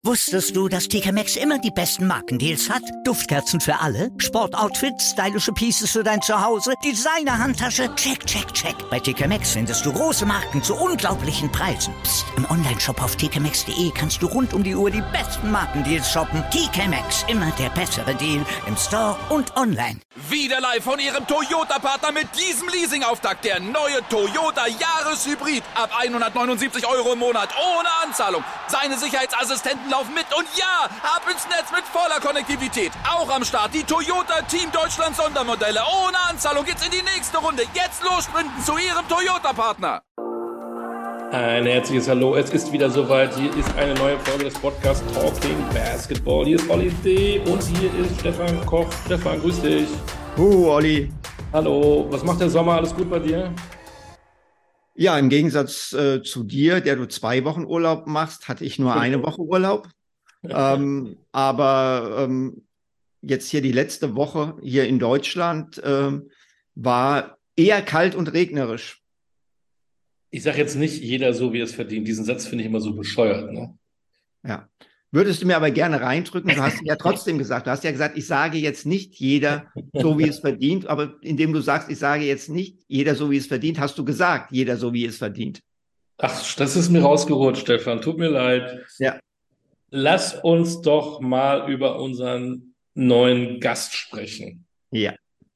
Wusstest du, dass TK Maxx immer die besten Markendeals hat? Duftkerzen für alle, Sportoutfits, stylische Pieces für dein Zuhause, Designer-Handtasche, check, check, check. Bei TK Maxx findest du große Marken zu unglaublichen Preisen. Psst. Im Onlineshop auf tkmaxx.de kannst du rund um die Uhr die besten Markendeals shoppen. TK Maxx, immer der bessere Deal im Store und online. Wieder live von Ihrem Toyota-Partner mit diesem Leasing-Auftakt. Der neue Toyota Jahreshybrid. Ab 179 € im Monat. Ohne Anzahlung. Seine Sicherheitsassistenten laufen mit. Und ja, ab ins Netz mit voller Konnektivität. Auch am Start die Toyota Team Deutschland Sondermodelle. Ohne Anzahlung geht's in die nächste Runde. Jetzt los sprinten zu Ihrem Toyota-Partner. Ein herzliches Hallo, es ist wieder soweit. Hier ist eine neue Folge des Podcasts Talking Basketball. Hier ist Olli D. und hier ist Stefan Koch. Stefan, grüß dich. Olli. Hallo, was macht der Sommer? Alles gut bei dir? Ja, im Gegensatz zu dir, der du 2 Wochen Urlaub machst, hatte ich nur eine Woche Urlaub. Aber jetzt hier die letzte Woche hier in Deutschland war eher kalt und regnerisch. Ich sage jetzt nicht jeder so, wie er es verdient. Diesen Satz finde ich immer so bescheuert. Ne? Ja. Würdest du mir aber gerne reindrücken? Du hast ja trotzdem gesagt, du hast ja gesagt, ich sage jetzt nicht jeder so, wie es verdient. Aber indem du sagst, ich sage jetzt nicht jeder so, wie es verdient, hast du gesagt, jeder so, wie es verdient. Ach, das ist mir rausgerutscht, Stefan. Tut mir leid. Ja. Lass uns doch mal über unseren neuen Gast sprechen. Ja.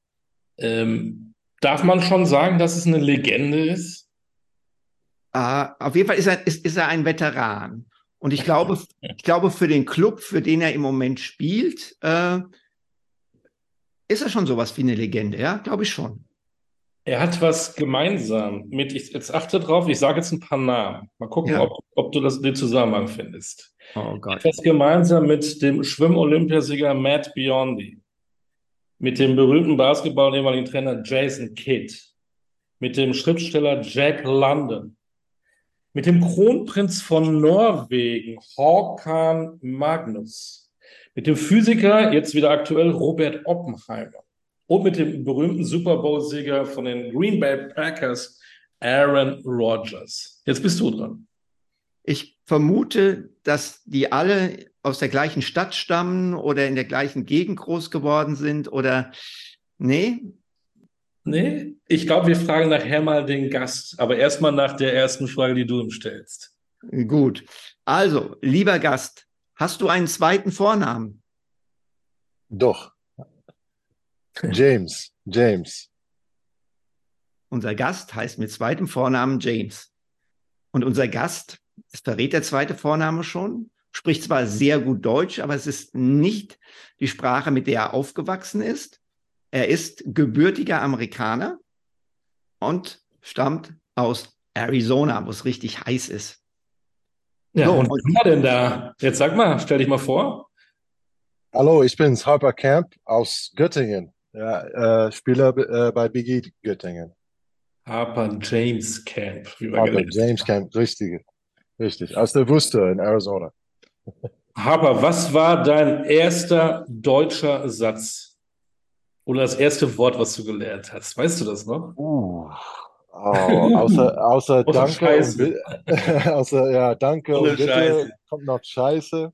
Darf man schon sagen, dass es eine Legende ist? Auf jeden Fall ist er ein Veteran. Und ich glaube, für den Club, für den er im Moment spielt, ist er schon sowas wie eine Legende, ja? Glaube ich schon. Er hat was gemeinsam mit, jetzt achte drauf, ich sage jetzt ein paar Namen. Mal gucken, Ja. ob du den Zusammenhang findest. Oh Gott. Etwas gemeinsam mit dem Schwimm-Olympiasieger Matt Biondi, mit dem berühmten Basketball-ehemaligen Trainer Jason Kidd, mit dem Schriftsteller Jack London, mit dem Kronprinz von Norwegen, Håkan Magnus, mit dem Physiker, jetzt wieder aktuell, Robert Oppenheimer und mit dem berühmten Super Bowl-Sieger von den Green Bay Packers, Aaron Rodgers. Jetzt bist du dran. Ich vermute, dass die alle aus der gleichen Stadt stammen oder in der gleichen Gegend groß geworden sind oder, nee? Nee, ich glaube, wir fragen nachher mal den Gast, aber erstmal nach der ersten Frage, die du ihm stellst. Gut. Also, lieber Gast, hast du einen zweiten Vornamen? Doch. James. Unser Gast heißt mit zweitem Vornamen James. Und unser Gast, das verrät der zweite Vorname schon, spricht zwar sehr gut Deutsch, aber es ist nicht die Sprache, mit der er aufgewachsen ist. Er ist gebürtiger Amerikaner und stammt aus Arizona, wo es richtig heiß ist. Ja, So, und was war denn da? Jetzt sag mal, stell dich mal vor. Hallo, ich bin's, Harper Camp aus Göttingen. Ja, Spieler bei BG Göttingen. Harper James Camp. Wie wir Harper gelernt James haben. Camp, richtig. Aus der Wüste in Arizona. Harper, was war dein erster deutscher Satz? Oder das erste Wort, was du gelernt hast? Weißt du das noch? Außer Danke Scheiße. Danke Ohne und bitte Scheiße. kommt noch Scheiße.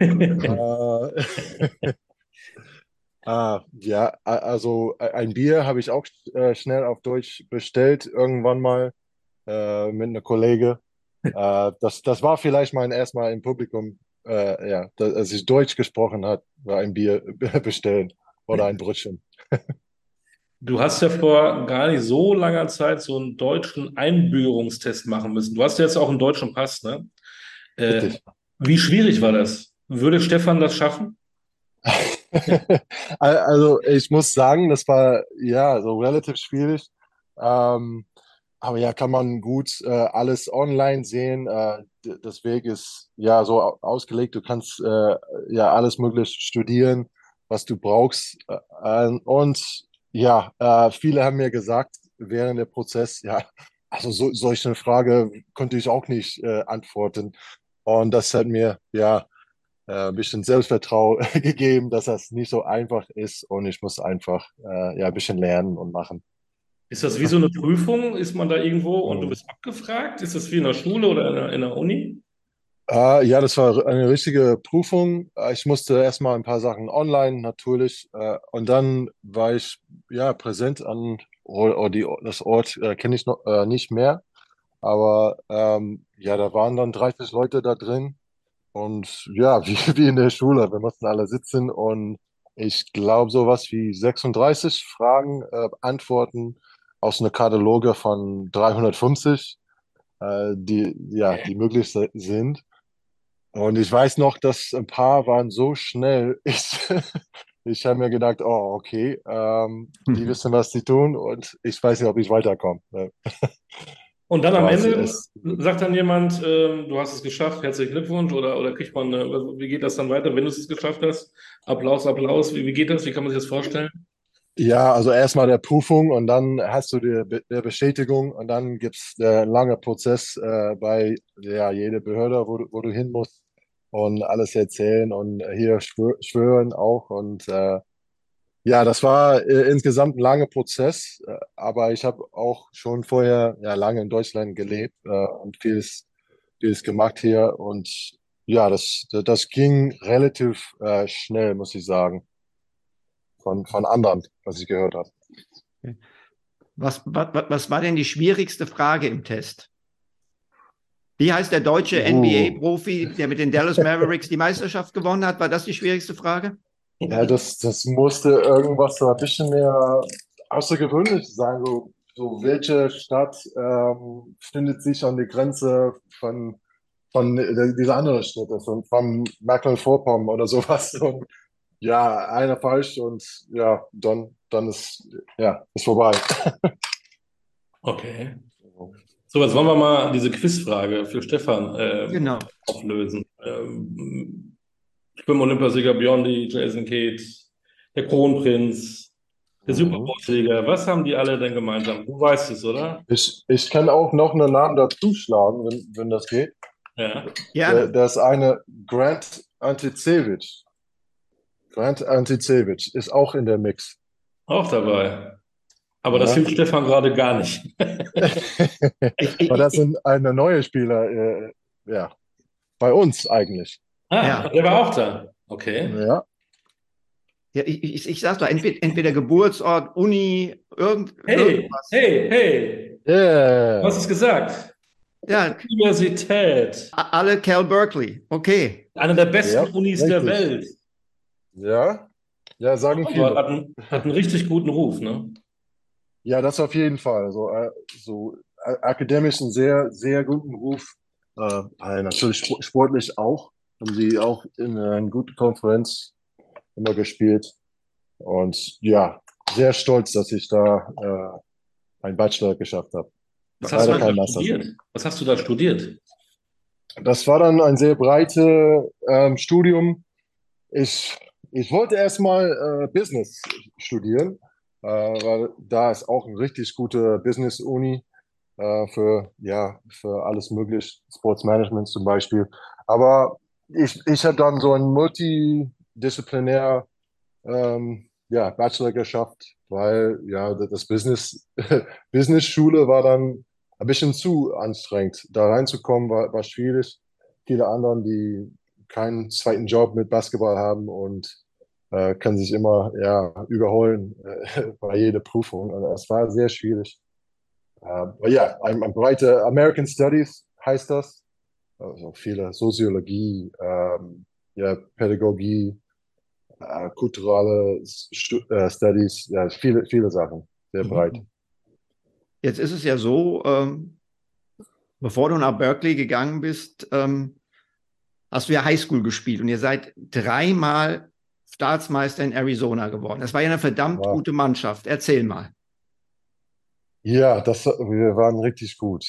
Also ein Bier habe ich auch schnell auf Deutsch bestellt, irgendwann mal mit einer Kollege. Das war vielleicht mein erstmal im Publikum, als ich Deutsch gesprochen hat, war ein Bier bestellen oder ein Brötchen. Du hast ja vor gar nicht so langer Zeit so einen deutschen Einbürgerungstest machen müssen. Du hast ja jetzt auch einen deutschen Pass, ne? Richtig. Wie schwierig war das? Würde Stefan das schaffen? Also ich muss sagen, das war ja so relativ schwierig. Aber ja, kann man gut alles online sehen. Das Weg ist ja so ausgelegt. Du kannst ja alles Mögliche studieren, was du brauchst. Und ja, viele haben mir gesagt während der Prozess, ja, also solche Frage konnte ich auch nicht antworten. Und das hat mir ja ein bisschen Selbstvertrauen gegeben, dass das nicht so einfach ist und ich muss einfach ein bisschen lernen und machen. Ist das wie so eine Prüfung? Ist man da irgendwo und du bist abgefragt? Ist das wie in der Schule oder in der Uni? Ja, das war eine richtige Prüfung. Ich musste erstmal ein paar Sachen online natürlich, und dann war ich ja präsent an das Ort kenne ich noch nicht mehr, aber ja, da waren dann 30 Leute da drin und ja, wie in der Schule, wir mussten alle sitzen und ich glaube sowas wie 36 Fragen antworten aus einer Kataloge von 350, die möglich sind. Und ich weiß noch, dass ein paar waren so schnell. Ich habe mir gedacht, oh, okay, die wissen, was sie tun und ich weiß nicht, ob ich weiterkomme. Und dann am War Ende es, sagt dann jemand, du hast es geschafft, herzlichen Glückwunsch, oder kriegt man, wie geht das dann weiter, wenn du es geschafft hast? Applaus, Applaus, wie geht das? Wie kann man sich das vorstellen? ja, also erstmal der Prüfung und dann hast du der Bestätigung und dann gibt es einen langen Prozess bei ja, jeder Behörde, wo du hin musst und alles erzählen und hier schwören auch. Und ja, das war insgesamt ein langer Prozess, aber ich habe auch schon vorher ja lange in Deutschland gelebt und vieles gemacht hier. Und ja, das ging relativ schnell, muss ich sagen, von anderen, was ich gehört habe. Was war denn die schwierigste Frage im Test? Wie heißt der deutsche Uh. NBA-Profi, der mit den Dallas Mavericks die Meisterschaft gewonnen hat? War das die schwierigste Frage? Ja, das musste irgendwas so ein bisschen mehr außergewöhnlich sein. So welche Stadt findet sich an der Grenze von dieser anderen Stadt, also von Mecklenburg-Vorpommern oder sowas. Und ja, einer falsch und ja, dann ist vorbei. Okay. So, jetzt wollen wir mal diese Quizfrage für Stefan Genau. auflösen. Schwimm-Olympiasieger Biondi, Jason Kidd, der Kronprinz, der Super Mhm. Bowl-Sieger. Was haben die alle denn gemeinsam? Du weißt es, oder? Ich kann auch noch einen Namen dazu schlagen, wenn das geht. Ja. Gerne. Das eine Grant Antizewicz. Grant Antizewicz ist auch in der Mix. Auch dabei. Aber das Ja. hilft Stefan gerade gar nicht. Ich, Aber ich, das ich, sind eine neue Spieler, ja, bei uns eigentlich. Ah, ja. der war auch da. Okay. Ja, Ja, ich sag doch, entweder Geburtsort, Uni, Hey, irgendwas. hey, hey. Du hast yeah. es gesagt. Ja, Universität. alle Cal Berkeley. Okay. Eine der besten Ja, Unis der richtig. Welt. Ja, ja, sagen Aber viele. hat einen richtig guten Ruf, ne? Ja, das auf jeden Fall. So akademisch einen sehr, sehr guten Ruf. Natürlich sportlich auch. Haben sie auch in einer guten Konferenz immer gespielt. Und ja, sehr stolz, dass ich da einen Bachelor geschafft habe. Was hast du Leider denn da kein Master. studiert? Was hast du da studiert? Das war dann ein sehr breites Studium. Ich, ich wollte erstmal Business studieren, weil da ist auch eine richtig gute Business-Uni für alles mögliche, Sportsmanagement zum Beispiel. Aber ich habe dann so ein multidisziplinär ja, Bachelor geschafft, weil ja das Business-Schule war dann ein bisschen zu anstrengend. Da reinzukommen war schwierig. Viele anderen, die keinen zweiten Job mit Basketball haben und können sich immer ja, überholen bei jeder Prüfung. Und es war sehr schwierig. Aber ja, ein breiter American Studies heißt das. Also viele Soziologie, ja, Pädagogie, kulturelle Studies, ja, viele Sachen, sehr breit. Mhm. Jetzt ist es ja so, bevor du nach Berkeley gegangen bist, hast du ja Highschool gespielt und ihr seid dreimal Staatsmeister in Arizona geworden. Das war ja eine verdammt Ja, gute Mannschaft. Erzähl mal. ja wir waren richtig gut.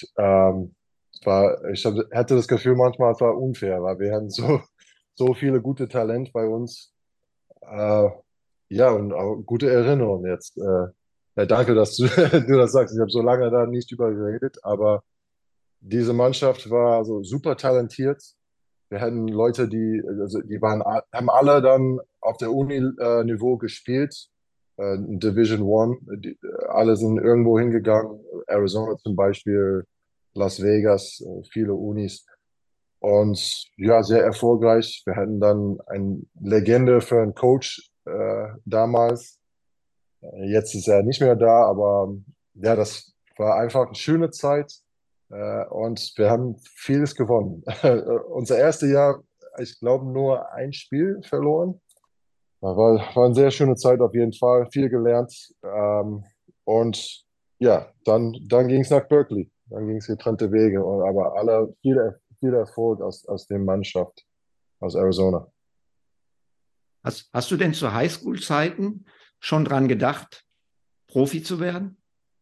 Hatte das Gefühl manchmal, es war unfair, weil wir hatten so viele gute Talente bei uns. Äh, ja, und auch gute Erinnerungen jetzt. Ja, danke, dass du, du das sagst. Ich habe so lange da nicht drüber geredet, aber diese Mannschaft war also super talentiert. Wir hatten Leute, die haben alle dann auf der Uni-Niveau gespielt, in Division One. Alle sind irgendwo hingegangen, Arizona zum Beispiel, Las Vegas, viele Unis. Und ja, sehr erfolgreich. Wir hatten dann eine Legende für einen Coach damals. Jetzt ist er nicht mehr da, aber ja, das war einfach eine schöne Zeit und wir haben vieles gewonnen. Unser erstes Jahr, ich glaube, nur ein Spiel verloren. War eine sehr schöne Zeit auf jeden Fall, viel gelernt. Und ja, dann ging es nach Berkeley. Dann ging es getrennte Wege. Aber viel Erfolg aus der Mannschaft aus Arizona. Hast du denn zu Highschool-Zeiten schon dran gedacht, Profi zu werden?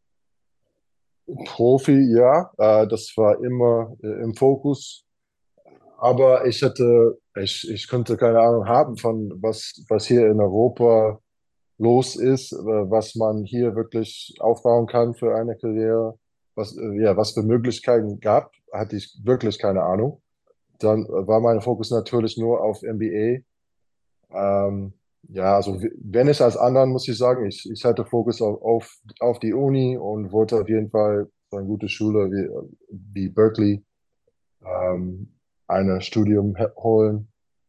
Profi, ja, das war immer im Fokus. Aber ich konnte keine Ahnung haben von was hier in Europa los ist, was man hier wirklich aufbauen kann für eine Karriere, was für Möglichkeiten gab, hatte ich wirklich keine Ahnung. Dann war mein Fokus natürlich nur auf MBA. Ja, also wenn ich als anderen, muss ich sagen, ich hatte Fokus auf die Uni und wollte auf jeden Fall so eine gute Schule wie Berkeley ein Studium holen.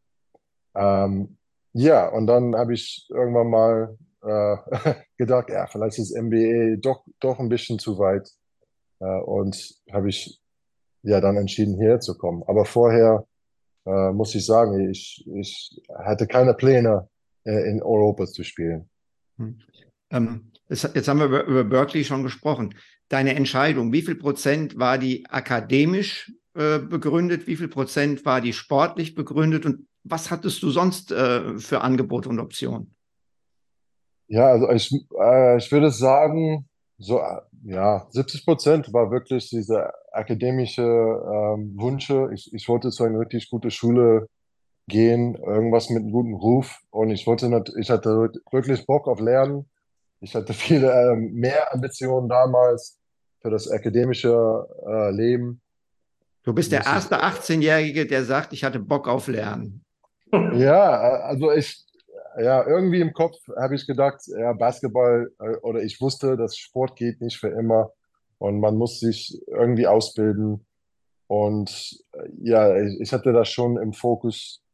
Ähm, ja, und dann habe ich irgendwann mal gedacht, ja, vielleicht ist MBA doch ein bisschen zu weit. Und habe ich ja dann entschieden, hierher zu kommen. Aber vorher muss ich sagen, ich hatte keine Pläne, in Europa zu spielen. Hm. Jetzt haben wir über Berkeley schon gesprochen. Deine Entscheidung, wie viel Prozent war die akademisch begründet, wie viel Prozent war die sportlich begründet und was hattest du sonst für Angebote und Optionen? Ja, also ich würde sagen, so, ja, 70% war wirklich diese akademische Wünsche. Ich wollte zu einer richtig gute Schule gehen, irgendwas mit einem guten Ruf und ich hatte wirklich Bock auf Lernen. Ich hatte viele mehr Ambitionen damals für das akademische Leben, Du bist der muss ich. erste 18-Jährige, der sagt, ich hatte Bock auf Lernen. Ja, ja, irgendwie im Kopf habe ich gedacht, ja, Basketball, oder ich wusste, dass Sport geht nicht für immer und man muss sich irgendwie ausbilden. Und ja, ich hatte das schon im Fokus,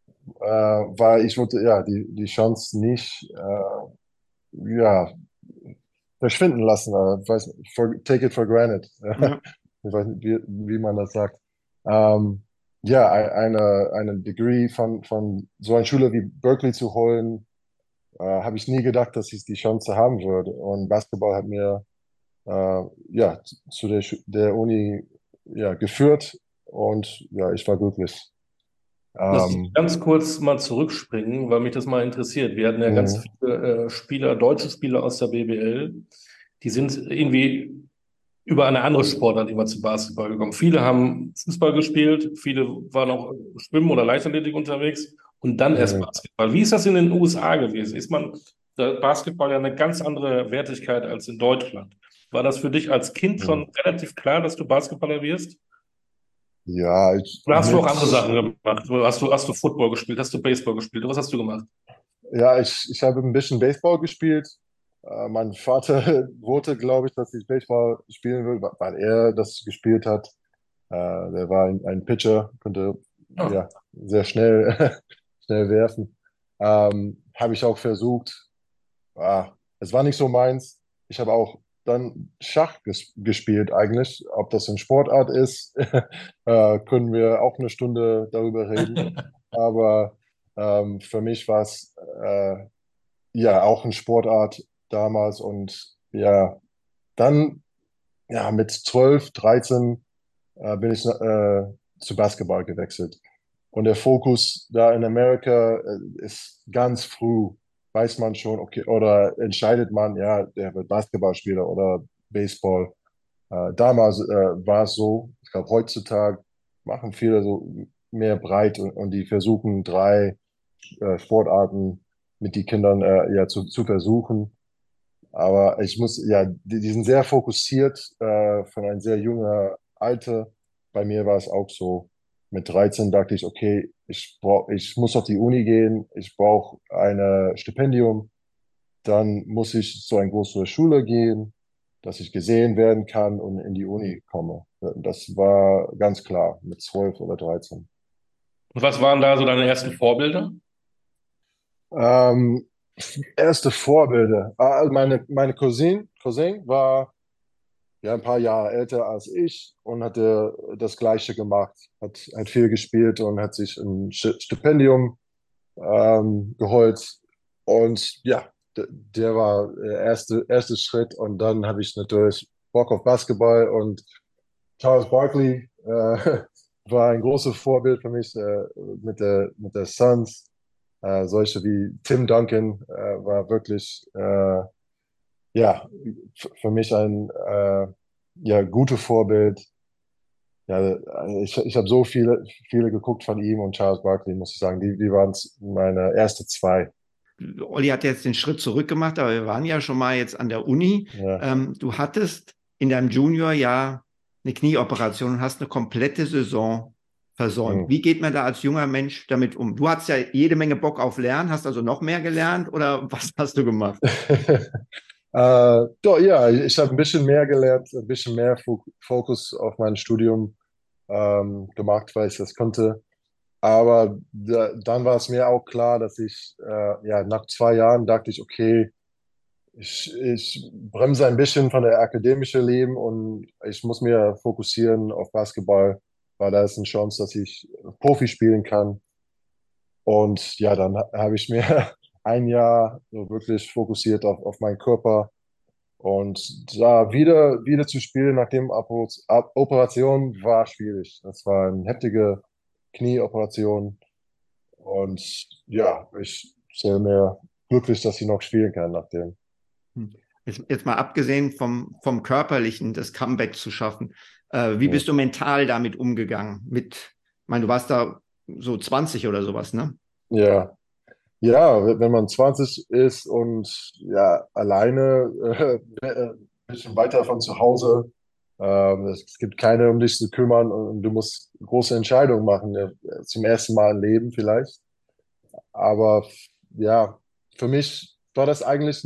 weil ich wollte ja die Chance nicht ja, verschwinden lassen. Take it for granted. Ja. Ich weiß nicht, wie man das sagt. Ähm, ja, eine Degree von so einer Schule wie Berkeley zu holen, habe ich nie gedacht, dass ich die Chance haben würde. Und Basketball hat mir ja zu der Uni ja geführt und ja, ich war glücklich. Lass mich Ähm, ganz kurz mal zurückspringen, weil mich das mal interessiert. Wir hatten ja ganz mh, viele Spieler, deutsche Spieler aus der BBL, die sind irgendwie über eine andere Sportart immer zum Basketball gekommen. Viele haben Fußball gespielt, viele waren auch Schwimmen oder Leichtathletik unterwegs und dann erst mh, Basketball. Wie ist das in den USA gewesen? Ist man da Basketball ja eine ganz andere Wertigkeit als in Deutschland? War das für dich als Kind mh. schon relativ klar, dass du Basketballer wirst? Ja, Oder hast du auch andere Sachen gemacht? Hast du Football gespielt? Hast du Baseball gespielt? Was hast du gemacht? ich habe ein bisschen Baseball gespielt. Mein Vater wollte, glaube ich, dass ich Baseball spielen will, weil er das gespielt hat. Der war ein Pitcher, konnte Ah, ja sehr schnell, schnell werfen. Habe ich auch versucht. Es war nicht so meins. Ich habe auch dann Schach gespielt eigentlich. Ob das eine Sportart ist, können wir auch eine Stunde darüber reden. Aber für mich war es ja auch eine Sportart damals und ja, dann ja mit 12, 13 bin ich zu Basketball gewechselt. Und der Fokus da in Amerika ist ganz früh, weiß man schon, okay, oder entscheidet man, ja, der wird Basketballspieler oder Baseball. Damals war es so, ich glaube, heutzutage machen viele so mehr breit und die versuchen drei Sportarten mit den Kindern ja zu versuchen. Aber ich muss, ja, die sind sehr fokussiert von einem sehr jungen Alter. Bei mir war es auch so. Mit 13 dachte ich, okay, ich muss auf die Uni gehen, ich brauche ein Stipendium, dann muss ich zu einer größeren Schule gehen. dass ich gesehen werden kann und in die Uni komme. Das war ganz klar mit 12 oder 13. Und was waren da so deine ersten Vorbilder? Ähm, Erste Vorbilder. Also meine Cousin war ja ein paar Jahre älter als ich und hatte das Gleiche gemacht. Hat viel gespielt und hat sich ein Stipendium geholt. Und ja, der war der erste Schritt. Und dann habe ich natürlich Bock auf Basketball und Charles Barkley war ein großes Vorbild für mich mit der Suns. Solche wie Tim Duncan war wirklich ja, für mich ein ja, gutes Vorbild. Ja, ich habe so viele geguckt von ihm und Charles Barkley, muss ich sagen. Die waren meine erste zwei. Olli hat jetzt den Schritt zurück gemacht, aber wir waren ja schon mal jetzt an der Uni. Ja. Du hattest in deinem Juniorjahr eine Knieoperation und hast eine komplette Saison versäumt. Mhm. Wie geht man da als junger Mensch damit um? Du hattest ja jede Menge Bock auf Lernen, hast also noch mehr gelernt oder was hast du gemacht? Doch, ja, ich habe ein bisschen mehr gelernt, ein bisschen mehr Fokus auf mein Studium gemacht, weil ich das konnte. Aber dann war es mir auch klar, dass ich ja, nach 2 Jahren dachte ich, okay, ich bremse ein bisschen von der akademischen Leben und ich muss mir fokussieren auf Basketball, weil da ist eine Chance, dass ich Profi spielen kann. Und ja, dann habe ich mir ein Jahr so wirklich fokussiert auf meinen Körper und da wieder zu spielen nach dem Operation war schwierig. Das war eine heftige Knieoperation und ja, ich stelle mir glücklich, dass ich noch spielen kann nach dem. Jetzt mal abgesehen vom Körperlichen, das Comeback zu schaffen. Wie Ja. bist du mental damit umgegangen? Ich meine, du warst da so 20 oder sowas, ne? Ja, ja, wenn man 20 ist und ja, alleine ein bisschen weiter von zu Hause, es gibt keine, um dich zu kümmern und du musst große Entscheidungen machen, zum ersten Mal im Leben vielleicht. Aber ja, für mich war das eigentlich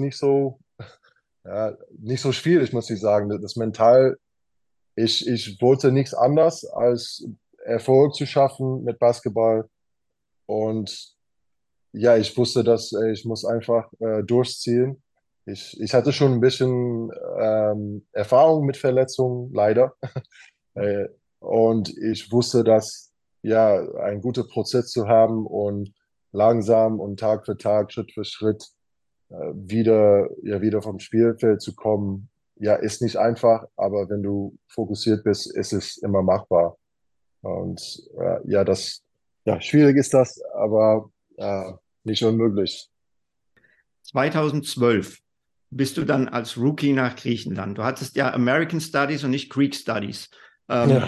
nicht so schwierig, muss ich sagen. Das mental, ich wollte nichts anderes als Erfolg zu schaffen mit Basketball und ja, ich wusste, dass ich muss einfach durchziehen. Ich hatte schon ein bisschen Erfahrung mit Verletzungen, leider. Äh, und ich wusste, dass ja ein guter Prozess zu haben und langsam und Tag für Tag, Schritt für Schritt wieder vom Spielfeld zu kommen, ja, ist nicht einfach, aber wenn du fokussiert bist, ist es immer machbar. Und schwierig ist das, aber nicht unmöglich. 2012 bist du dann als Rookie nach Griechenland. Du hattest ja American Studies und nicht Greek Studies. Ja.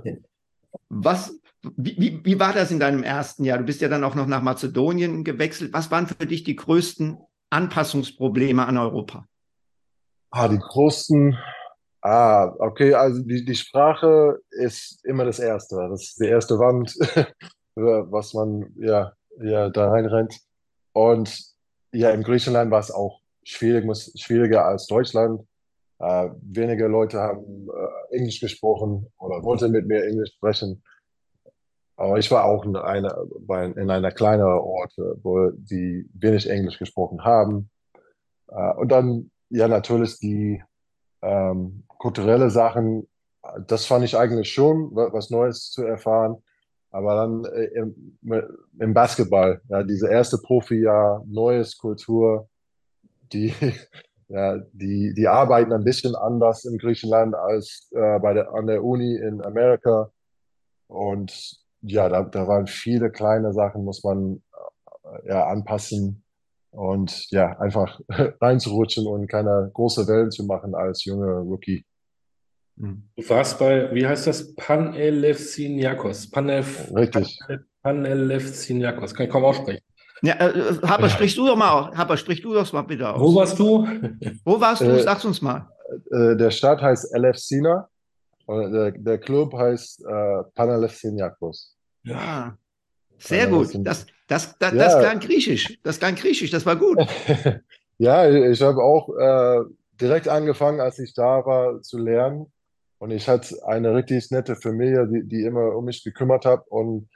Wie war das in deinem ersten Jahr? Du bist ja dann auch noch nach Mazedonien gewechselt. Was waren für dich die größten Anpassungsprobleme an Europa? Die großen, okay, also die Sprache ist immer das Erste. Das ist die erste Wand, was man ja da reinrennt. Und ja, in Griechenland war es auch schwieriger als Deutschland. Wenige Leute haben Englisch gesprochen oder wollten mit mir Englisch sprechen. Aber ich war auch in einer kleineren Ort, wo die wenig Englisch gesprochen haben. Und dann, ja, natürlich die kulturelle Sachen, das fand ich eigentlich schon, was Neues zu erfahren. Aber dann im Basketball, ja, diese erste Profi-Jahr, neues Kultur, die, die arbeiten ein bisschen anders in Griechenland als an der Uni in Amerika. Und ja, da waren viele kleine Sachen, muss man ja anpassen und ja, einfach reinzurutschen und keine große Wellen zu machen als junger Rookie. Du warst bei, wie heißt das? Panelefsiniakos. Richtig. Panelefsiniakos. Kann ich kaum aussprechen. Ja, Haber, sprich du doch mal bitte aus. Wo warst du? Wo warst du? Sag's uns mal. Der Stadt heißt Elefsina und der Club heißt Panelefsiniakos. Ja, sehr gut. Das klang griechisch. Das klang griechisch. Das war gut. Ja, ich habe auch direkt angefangen, als ich da war, zu lernen. Und ich hatte eine richtig nette Familie, die immer um mich gekümmert hat. Und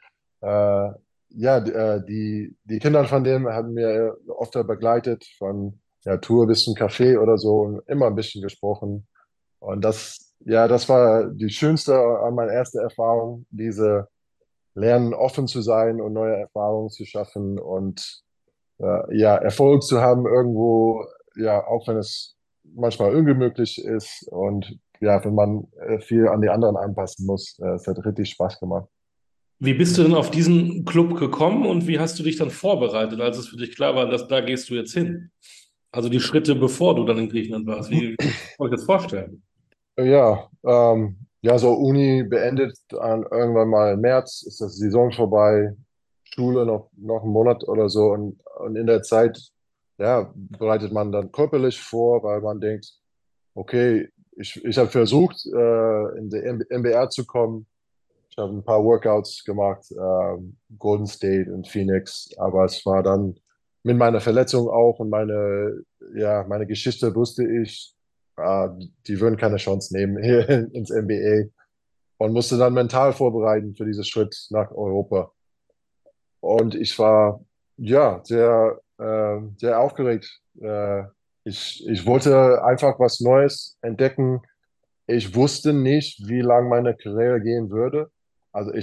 ja, die Kinder von denen haben mir oft begleitet, von ja, Tour bis zum Café oder so und immer ein bisschen gesprochen. Und ja, das war die schönste an meiner ersten Erfahrung, diese Lernen, offen zu sein und neue Erfahrungen zu schaffen und ja, Erfolg zu haben irgendwo, ja, auch wenn es manchmal ungemütlich ist und ja, wenn man viel an die anderen anpassen muss. Es hat richtig Spaß gemacht. Wie bist du denn auf diesen Club gekommen und wie hast du dich dann vorbereitet, als es für dich klar war, dass da gehst du jetzt hin? Also die Schritte, bevor du dann in Griechenland warst. Wie soll ich das vorstellen? Ja, ja, so Uni beendet dann irgendwann mal im März, ist das Saison vorbei, Schule noch einen Monat oder so und in der Zeit, ja, bereitet man dann körperlich vor, weil man denkt, okay, ich habe versucht, in die MBR zu kommen. Ich habe ein paar Workouts gemacht, Golden State und Phoenix, aber es war dann mit meiner Verletzung auch und ja, meine Geschichte wusste ich, die würden keine Chance nehmen hier ins NBA und musste dann mental vorbereiten für diesen Schritt nach Europa. Und ich war, ja, sehr aufgeregt. Ich wollte einfach was Neues entdecken. Ich wusste nicht, wie lang meine Karriere gehen würde. Also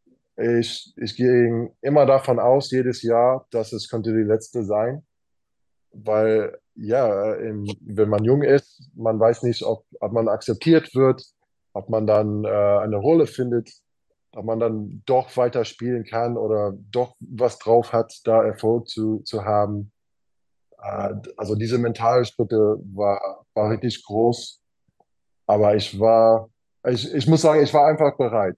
ich ging immer davon aus, jedes Jahr, dass es könnte die letzte sein, weil ja, wenn man jung ist, man weiß nicht, ob man akzeptiert wird, ob man dann eine Rolle findet, ob man dann doch weiter spielen kann oder doch was drauf hat, da Erfolg zu haben. Also diese mentalen Schritte war richtig groß. Aber ich muss sagen, ich war einfach bereit.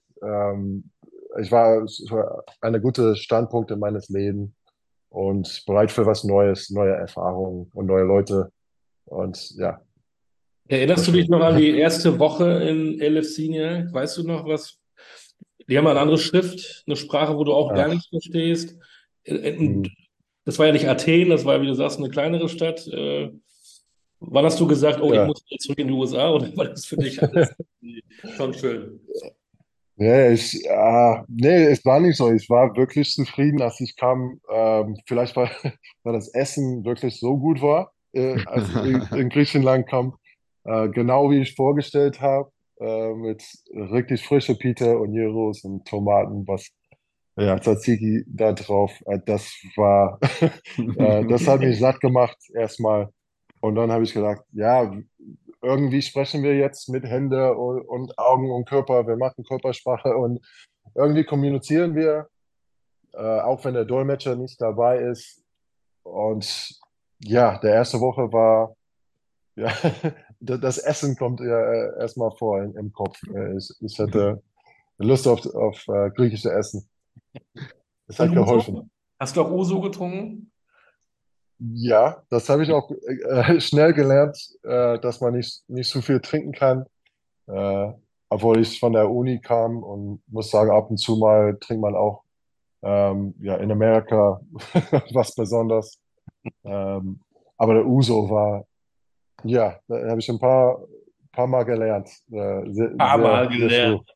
Es war eine gute Standpunkt in meines Lebens und bereit für was Neues, neue Erfahrungen und neue Leute. Und ja, war Erinnerst du dich schön. noch an die erste Woche in Elefsinia? Weißt du noch was? Die haben eine andere Schrift, eine Sprache, wo du auch gar Ach, nichts verstehst. hm. Das war ja nicht Athen, das war, wie du sagst, eine kleinere Stadt. Wann hast du gesagt, oh, ich Ja, muss jetzt zurück in die USA oder war das für dich alles schon schön? nee, nee, es war nicht so. Ich war wirklich zufrieden, als ich kam. Vielleicht weil das Essen wirklich so gut war, als ich in Griechenland kam. Genau wie ich vorgestellt habe, mit richtig frische Pita und Gyros und Tomaten, ja, Tzatziki da drauf. Das war, das hat mich satt gemacht erstmal. Und dann habe ich gedacht, ja, irgendwie sprechen wir jetzt mit Hände und Augen und Körper. Wir machen Körpersprache und irgendwie kommunizieren wir, auch wenn der Dolmetscher nicht dabei ist. Und ja, der erste Woche war, ja, das Essen kommt ja erstmal vor im Kopf. Ich hatte Lust auf griechische Essen. Es Und hat geholfen. Uso? Hast du auch Uso getrunken? Ja, das habe ich auch schnell gelernt, dass man nicht so viel trinken kann. Äh, Obwohl ich von der Uni kam und muss sagen, ab und zu mal trinkt man auch ja, in Amerika was Besonderes. Ähm, aber der Uso war, ja, da habe ich paar Mal gelernt. Paar Mal Sehr früh. gelernt.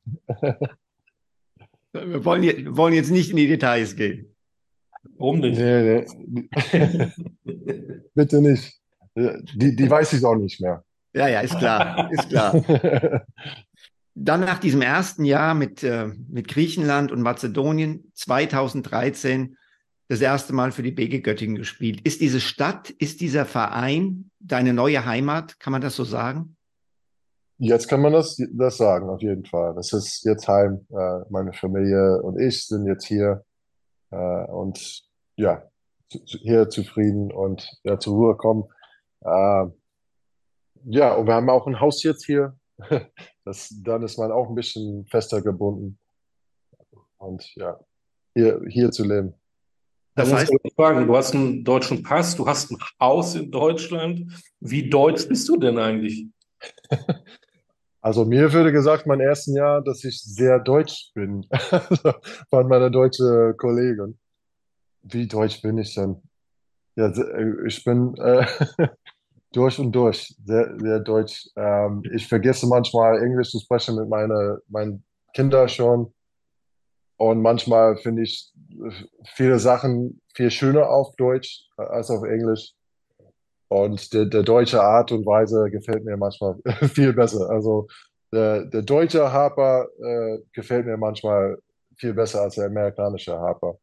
Wir wollen jetzt nicht in die Details gehen. Warum nicht? Nee, nee, bitte nicht. Die weiß ich auch nicht mehr. Ja, ja, ist klar, ist klar. Dann nach diesem ersten Jahr mit Griechenland und Mazedonien 2013 das erste Mal für die BG Göttingen gespielt. Ist diese Stadt, ist dieser Verein deine neue Heimat? Kann man das so sagen? Jetzt kann man das sagen, auf jeden Fall. Das ist jetzt Heim. Meine Familie und ich sind jetzt hier und ja, hier zufrieden und ja, zur Ruhe kommen. Äh, ja, und wir haben auch ein Haus jetzt hier. Dann ist man auch ein bisschen fester gebunden und ja, hier zu leben. Da Das muss ich heißt, aber fragen, du hast einen deutschen Pass, du hast ein Haus in Deutschland. Wie deutsch bist du denn eigentlich? Also mir würde gesagt, mein ersten Jahr, dass ich sehr deutsch bin. Also von meiner deutschen Kollegin. Wie deutsch bin ich denn? Ja, ich bin durch und durch, sehr, sehr deutsch. Ich vergesse manchmal Englisch zu sprechen mit meinen Kindern schon. Und manchmal finde ich viele Sachen viel schöner auf Deutsch als auf Englisch. Und der deutsche Art und Weise gefällt mir manchmal viel besser. Also der deutsche Harper gefällt mir manchmal viel besser als der amerikanische Harper.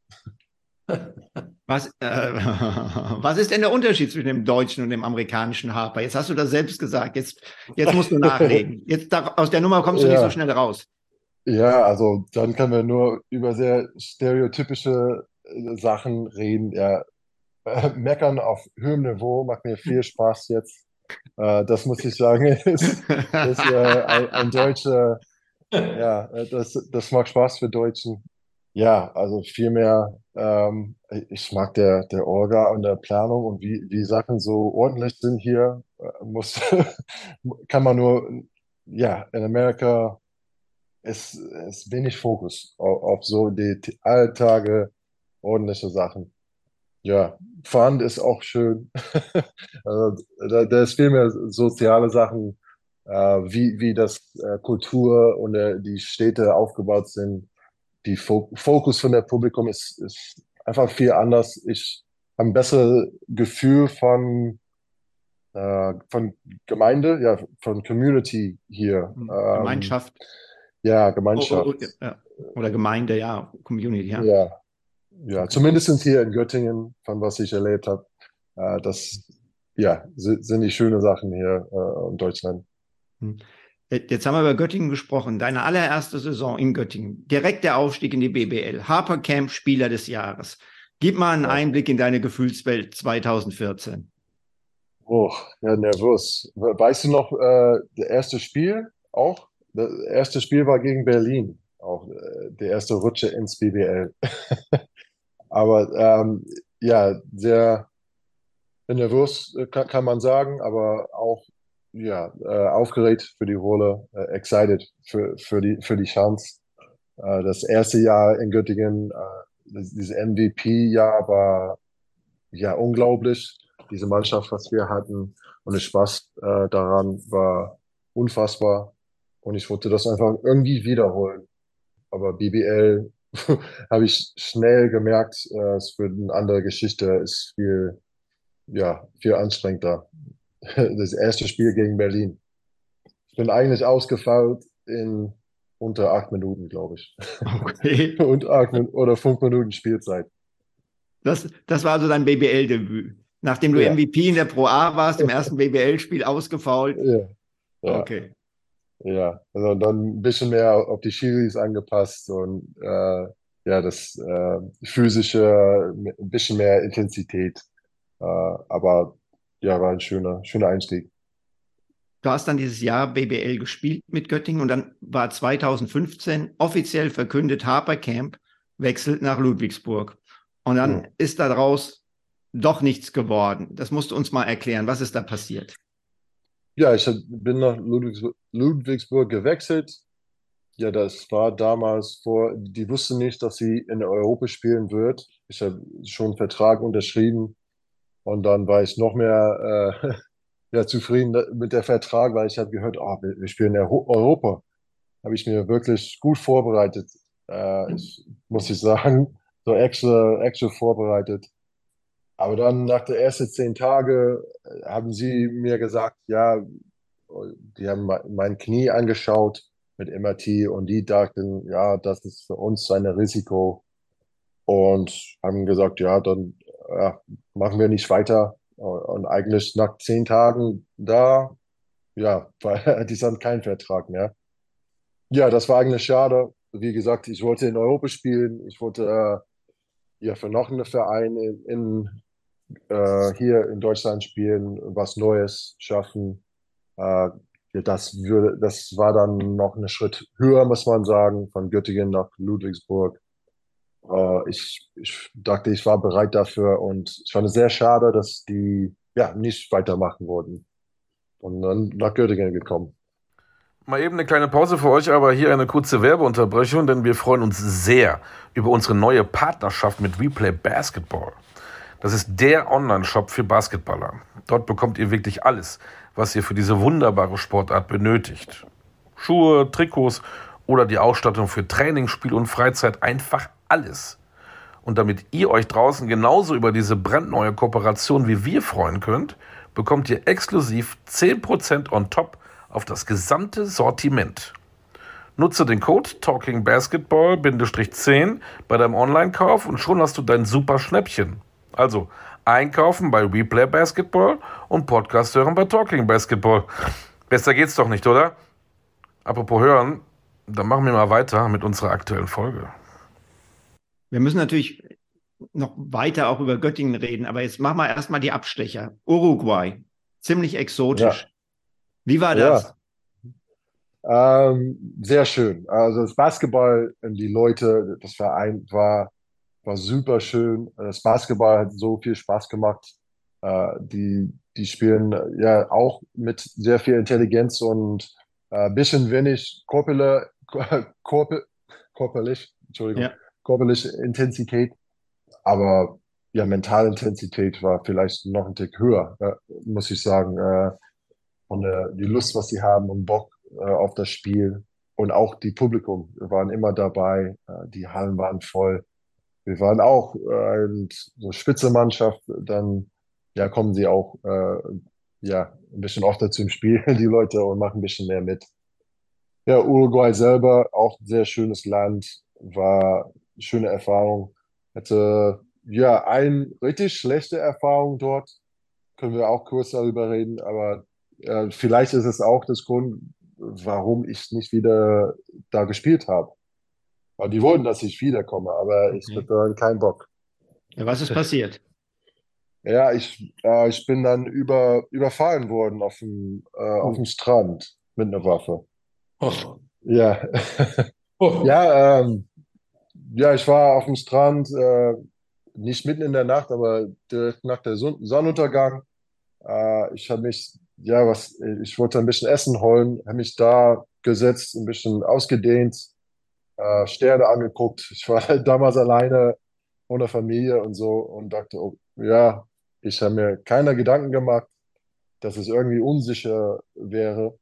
Was ist denn der Unterschied zwischen dem deutschen und dem amerikanischen Harper? Jetzt hast du das selbst gesagt. Jetzt musst du nachlegen. Aus der Nummer kommst du nicht so schnell raus. Ja, also dann können wir nur über sehr stereotypische Sachen reden. Ja, meckern auf höherem Niveau macht mir viel Spaß jetzt. Das muss ich sagen, ist ein Deutscher, ja, das macht Spaß für Deutschen. Ja, also vielmehr, ich mag der Orga und der Planung und wie Sachen so ordentlich sind hier, kann man nur, ja, in Amerika ist wenig Fokus auf so die Alltage, ordentliche Sachen. Ja, fahren ist auch schön. Also, da ist viel mehr soziale Sachen, wie das Kultur und die Städte aufgebaut sind. Die Fokus von der Publikum ist einfach viel anders. Ich habe ein besseres Gefühl von Gemeinde, ja, von Community hier. Gemeinschaft. Ja, Gemeinschaft. Oder Gemeinde, ja, Community, ja. Ja, zumindest hier in Göttingen, von was ich erlebt habe. Das, ja, sind die schönen Sachen hier in Deutschland. Jetzt haben wir über Göttingen gesprochen. Deine allererste Saison in Göttingen. Direkt der Aufstieg in die BBL. Harper Camp Spieler des Jahres. Gib mal einen Einblick in deine Gefühlswelt 2014. Oh, ja, nervös. Weißt du noch, das erste Spiel auch? Das erste Spiel war gegen Berlin. Auch die erste Rutsche ins BBL. Aber ja, sehr nervös kann man sagen, aber auch ja, aufgeregt für die Rolle, excited für die Chance. Das erste Jahr in Göttingen, dieses MVP-Jahr war ja unglaublich. Diese Mannschaft, was wir hatten und der Spaß daran war unfassbar. Und ich wollte das einfach irgendwie wiederholen. Aber BBL habe ich schnell gemerkt, es wird eine andere Geschichte, ist viel anstrengender. Das erste Spiel gegen Berlin. Ich bin eigentlich ausgefallen in unter 8 Minuten, glaube ich. Okay. Und 5 Minuten Spielzeit. Das war also dein BBL-Debüt. Nachdem du MVP in der Pro A warst, im ersten BBL-Spiel ausgefault. Ja. Okay. Ja, also dann ein bisschen mehr auf die Schiris angepasst und das physische, ein bisschen mehr Intensität. Aber ja, war ein schöner Einstieg. Du hast dann dieses Jahr BBL gespielt mit Göttingen und dann war 2015 offiziell verkündet, Harper Camp wechselt nach Ludwigsburg. Und dann ist daraus doch nichts geworden. Das musst du uns mal erklären. Was ist da passiert? Ja, ich bin nach Ludwigsburg gewechselt. Ja, das war damals die wussten nicht, dass sie in Europa spielen wird. Ich habe schon einen Vertrag unterschrieben und dann war ich noch mehr zufrieden mit der Vertrag, weil ich habe gehört, wir spielen in Europa. Habe ich mir wirklich gut vorbereitet. Muss ich sagen, so extra vorbereitet. Aber dann nach der ersten 10 Tage haben sie mir gesagt, ja, die haben mein Knie angeschaut mit MRT und die dachten, ja, das ist für uns ein Risiko und haben gesagt, ja, dann machen wir nicht weiter. Und eigentlich nach 10 Tagen da, ja, weil die haben keinen Vertrag mehr. Ja, das war eigentlich schade. Wie gesagt, ich wollte in Europa spielen. Ich wollte für noch einen Verein hier in Deutschland spielen, was Neues schaffen. Das war dann noch einen Schritt höher, muss man sagen, von Göttingen nach Ludwigsburg. Ich dachte, ich war bereit dafür und ich fand es sehr schade, dass die nicht weitermachen wollten. Und dann nach Göttingen gekommen. Mal eben eine kleine Pause für euch, aber hier eine kurze Werbeunterbrechung, denn wir freuen uns sehr über unsere neue Partnerschaft mit Replay Basketball. Das ist der Online-Shop für Basketballer. Dort bekommt ihr wirklich alles, was ihr für diese wunderbare Sportart benötigt. Schuhe, Trikots oder die Ausstattung für Training, Spiel und Freizeit, einfach alles. Und damit ihr euch draußen genauso über diese brandneue Kooperation wie wir freuen könnt, bekommt ihr exklusiv 10% on top auf das gesamte Sortiment. Nutze den Code TalkingBasketball-10 bei deinem Online-Kauf und schon hast du dein super Schnäppchen. Also einkaufen bei Replay Basketball und Podcast hören bei Talking Basketball. Besser geht's doch nicht, oder? Apropos hören, dann machen wir mal weiter mit unserer aktuellen Folge. Wir müssen natürlich noch weiter auch über Göttingen reden, aber jetzt machen wir erstmal die Abstecher. Uruguay, ziemlich exotisch. Ja. Wie war das? Sehr schön. Also das Basketball und die Leute, das Verein war super schön. Das Basketball hat so viel Spaß gemacht. Die spielen ja auch mit sehr viel Intelligenz und bisschen wenig körperliche Intensität. Aber ja, mentale Intensität war vielleicht noch ein Tick höher, muss ich sagen. Und die Lust, was sie haben und Bock auf das Spiel. Und auch die Publikum waren immer dabei. Die Hallen waren voll. Wir waren auch so Spitzenmannschaft. Dann ja, kommen sie auch ja, ein bisschen öfter zum Spiel, die Leute, und machen ein bisschen mehr mit. Ja, Uruguay selber, auch ein sehr schönes Land, war eine schöne Erfahrung. Hatte ja eine richtig schlechte Erfahrung dort. Können wir auch kurz darüber reden, aber vielleicht ist es auch das Grund, warum ich nicht wieder da gespielt habe. Aber die wollten, dass ich wiederkomme, aber ich hatte dann keinen Bock. Ja, was ist passiert? Ja, ich bin dann überfallen worden auf dem Strand mit einer Waffe. Oh. Ja, Oh. ja, ja, ich war auf dem Strand, nicht mitten in der Nacht, aber direkt nach der Sonnenuntergang. Ich habe mich, ja, ich wollte ein bisschen Essen holen, habe mich da gesetzt, ein bisschen ausgedehnt, Sterne angeguckt. Ich war halt damals alleine, ohne Familie und so, und dachte, oh, ja, ich habe mir keine Gedanken gemacht, dass es irgendwie unsicher wäre.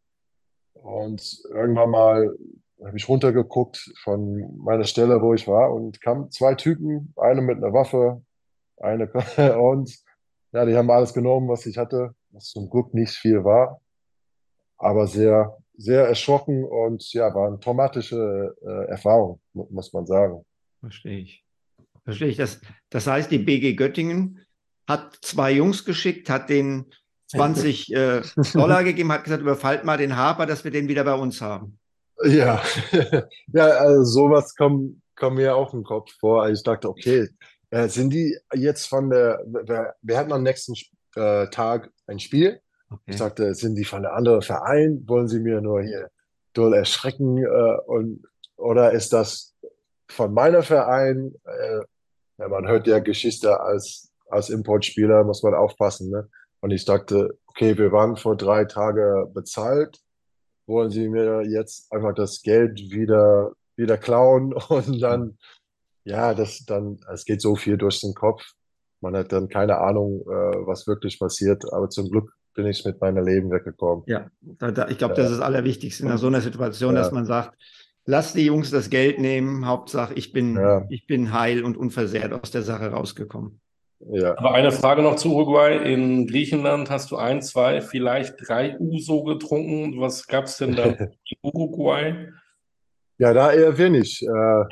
Und irgendwann mal habe ich runtergeguckt von meiner Stelle, wo ich war, und kamen zwei Typen, eine mit einer Waffe, eine und ja, die haben alles genommen, was ich hatte, was zum Glück nicht viel war, aber sehr, sehr erschrocken, und ja, war eine traumatische Erfahrung, muss man sagen. Verstehe ich. Verstehe ich. Das heißt, die BG Göttingen hat zwei Jungs geschickt, hat denen 20 Dollar gegeben, hat gesagt, überfallt mal den Harper, dass wir den wieder bei uns haben. Ja, ja, also sowas kommt mir auch im Kopf vor. Ich dachte, okay, sind die jetzt wir hatten am nächsten Tag ein Spiel. Okay. Ich sagte, sind die von einem anderen Verein? Wollen sie mir nur hier doll erschrecken? Oder ist das von meinem Verein? Ja, man hört ja Geschichte als Importspieler, muss man aufpassen, ne? Und ich dachte, okay, wir waren vor 3 Tagen bezahlt. Wollen sie mir jetzt einfach das Geld wieder klauen? Und dann, ja, es geht so viel durch den Kopf. Man hat dann keine Ahnung, was wirklich passiert. Aber zum Glück bin ich mit meinem Leben weggekommen. Ja, ich glaube, das ist das Allerwichtigste in so einer Situation, dass man sagt, lass die Jungs das Geld nehmen. Hauptsache, ich bin heil und unversehrt aus der Sache rausgekommen. Ja. Aber eine Frage noch zu Uruguay. In Griechenland hast du 1, 2, vielleicht 3 Uso getrunken. Was gab es denn da in Uruguay? Ja, da eher wenig.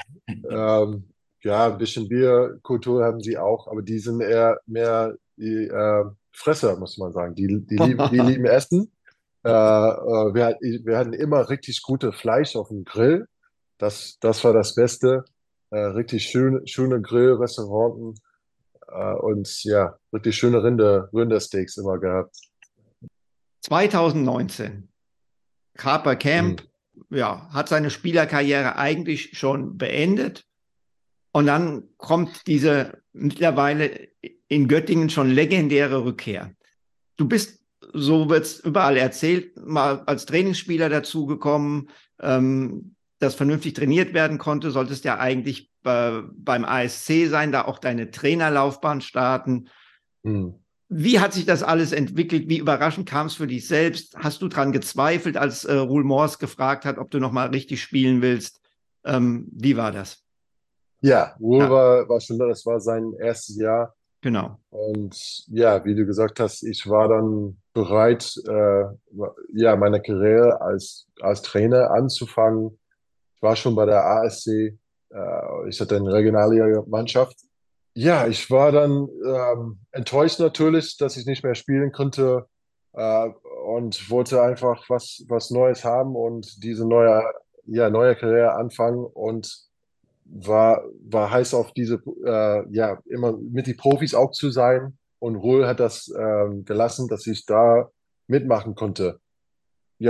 Ja, ein bisschen Bierkultur haben sie auch, aber die sind eher mehr die Fresser, muss man sagen. Die lieben Essen. Wir hatten immer richtig gute Fleisch auf dem Grill. Das war das Beste. Richtig schöne Grillrestauranten. Und ja, wirklich schöne Rindersteaks immer gehabt. 2019. Harper Camp, ja, hat seine Spielerkarriere eigentlich schon beendet. Und dann kommt diese mittlerweile in Göttingen schon legendäre Rückkehr. Du bist, so wird es überall erzählt, mal als Trainingsspieler dazugekommen, das vernünftig trainiert werden konnte, solltest ja eigentlich beim ASC sein, da auch deine Trainerlaufbahn starten. Hm. Wie hat sich das alles entwickelt? Wie überraschend kam es für dich selbst? Hast du dran gezweifelt, als Roel Mors gefragt hat, ob du noch mal richtig spielen willst? Wie war das? Ja, Ruhl Ja, war schon da, das war sein erstes Jahr. genau. Und ja, wie du gesagt hast, ich war dann bereit, ja, meine Karriere als Trainer anzufangen. Ich war schon bei der ASC, ich hatte eine Regionalliga-Mannschaft. Ja, ich war dann enttäuscht natürlich, dass ich nicht mehr spielen konnte, äh, und wollte einfach was Neues haben und diese neue Karriere anfangen und war heiß auf diese, ja, immer mit die Profis auch zu sein. Und Ruhl hat das gelassen, dass ich da mitmachen konnte. Ja,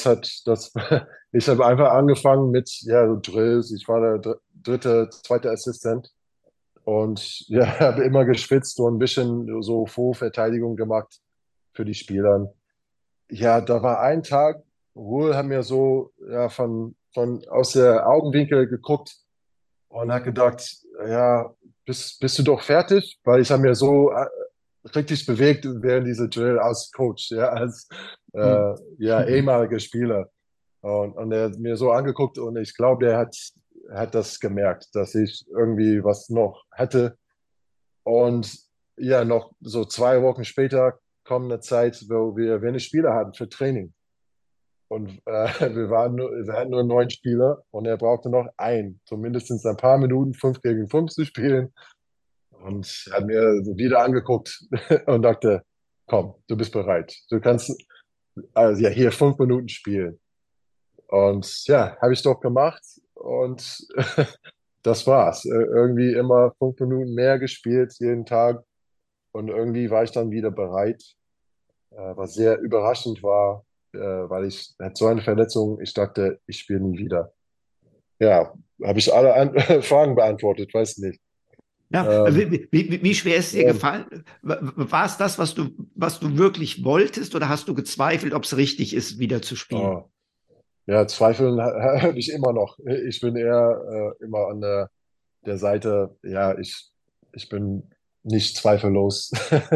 ich habe einfach angefangen mit, ja, so Drills. Ich war der zweite Assistent und ja, habe immer geschwitzt und ein bisschen so Vorverteidigung gemacht für die Spieler. Ja, da war ein Tag, Ruhl hat mir so, ja, von aus der Augenwinkel geguckt und hat gedacht, ja, bist du doch fertig? Weil ich habe mir so richtig bewegt während dieser Drill als Coach, ja, als Hm. ja, ehemaliger Spieler. Und er hat mir so angeguckt und ich glaube, hat das gemerkt, dass ich irgendwie was noch hätte. Und ja, noch so 2 Wochen später kommt eine Zeit, wo wir wenig Spieler hatten für Training. Und wir hatten nur 9 Spieler und er brauchte noch einen, zumindest ein paar Minuten, 5 gegen 5 zu spielen. Und er hat mir so wieder angeguckt und dachte, komm, du bist bereit. Du kannst also ja hier 5 Minuten spielen. Und ja, habe ich doch gemacht und das war's. Irgendwie immer 5 Minuten mehr gespielt jeden Tag und irgendwie war ich dann wieder bereit, was sehr überraschend war, weil ich hatte so eine Verletzung, ich dachte, ich spiele nie wieder. Ja, habe ich alle Fragen beantwortet, weiß nicht. Ja, Ähm, wie schwer ist es dir ähm, gefallen? War es das, was du wirklich wolltest, oder hast du gezweifelt, ob es richtig ist, wieder zu spielen? oh, ja, Zweifeln habe ich immer noch. Ich bin eher immer an der Seite, ja, ich bin nicht zweifellos